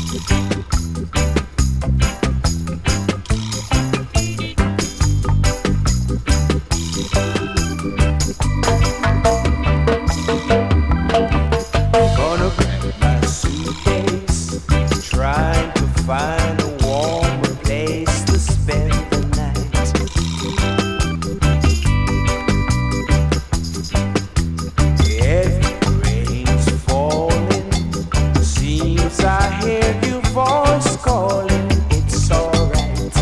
Gonna pack my suitcase, trying to find a warmer place to spend the night. Heavy rain's falling, seems I hear your voice calling. It's alright.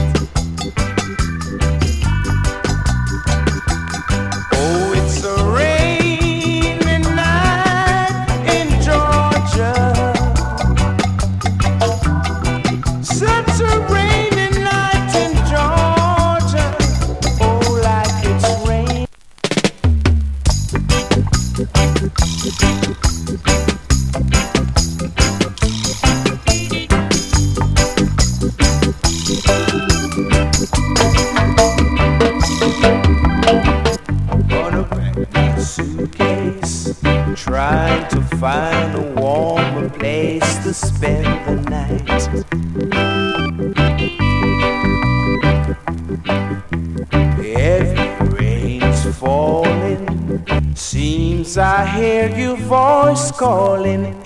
Oh, it's a rainy night in Georgia. Such a rainy night in Georgia. Oh, like it's rain. Gonna pack my suitcase, trying to find a warmer place to spend the night. Heavy rain's falling, seems I hear your voice calling.